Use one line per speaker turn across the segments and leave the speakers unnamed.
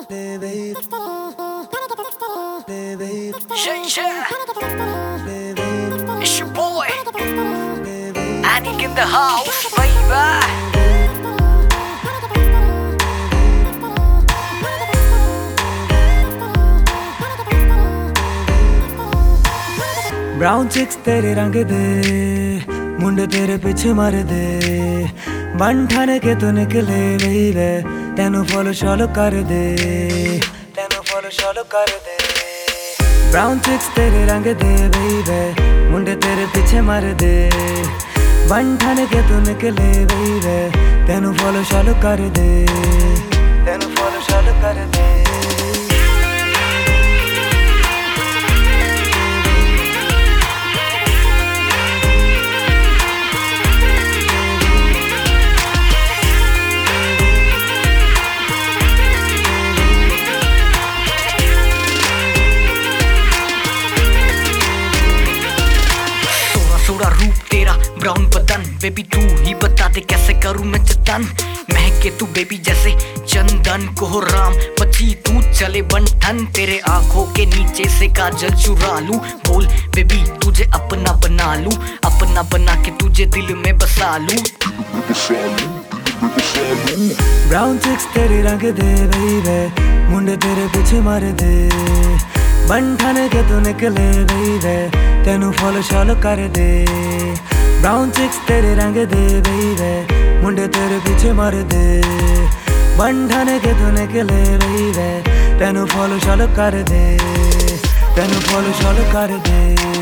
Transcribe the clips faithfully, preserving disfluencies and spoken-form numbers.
Yeah, yeah. It's your boy, Anik in the house, baby.
Brown chicks तेरे रंग दे, मुंडे तेरे पीछे मार दे, बन ठाने के तू निकले बेबे, तेनू फॉलो शॉलो कर दे, तेनू फॉलो शॉलो कर दे। ब्राउन चिक्स तेरे रंग दे बेबे, मुंडे तेरे पीछे मार दे, बन ठाने के तू निकले बेबे, तेनू फॉलो शॉलो कर दे, तेनू फॉलो शॉलो कर दे।
सोड़ा रूप तेरा ब्राउन बदन, बेबी तू ही बता दे कैसे करूं मैं जतन। महके तू बेबी जैसे चंदन, कोहराम बची तू चले बंठन, तेरे आंखों के नीचे से काजल चुरा लूं। बोल बेबी तुझे अपना बना लूं, अपना बना के तुझे दिल में बसा लूं।
ब्राउन चिक्स तेरे रंग दे बेबे, मुंडे तेरे पीछे मार दे, बन ठाने के तू निकले बेबे, तेनू फॉलो शॉलो कर दे। ब्राउन चिक्स तेरे रंग दे बेबे, मुंडे तेरे पीछे मार दे, बन ठाने के तू निकले बेबे, तेनू फॉलो शॉलो कर दे, तेनू फॉलो शॉलो कर दे।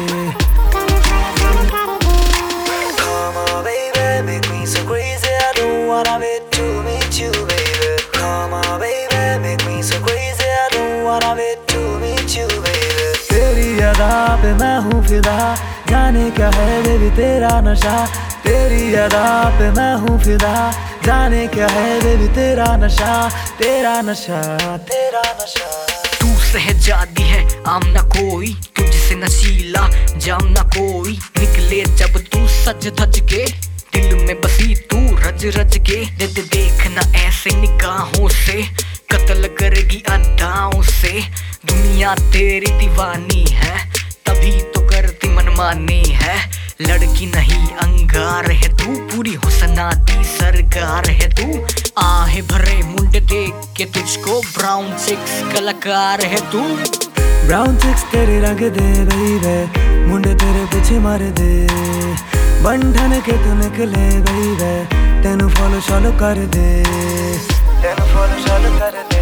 Come on baby, make me so crazy, I don't wanna wait to meet you baby. Come on baby, make me so crazy, I don't wanna wait to meet you baby. तेरी अदा पे मैं हूँ फिदा, जाने क्या है बेबी तेरा नशा। तेरी अदा पे मैं हूँ फिदा, जाने क्या है बेबी तेरा नशा, तेरा नशा, तेरा नशा।
तू सहजादी है आम ना कोई, तुझसे नशीला जाम ना कोई, निकले जब तू सज धज के, दिल में बसी तू रज रज के। दे दे देखना ऐसे निगाहों से, कत्ल करेगी अदाओं से। दुनिया तेरी दीवानी है, तभी तो करती मनमानी है। लड़की नहीं अंगार है तू, पूरी हुस्नाती सरकार है तू। आहे भरे मुंडे देख के तुझको ब्राउन चिक्स कलाकार है तू।
ब्राउन चिक्स तेरे रंग दे बेबे, मुंडे तेरे पीछे मार दे, बन ठाने के तू निकले बेबे, तेनू फॉलो शॉलो कर दे, तेनू फॉलो शॉलो कर दे।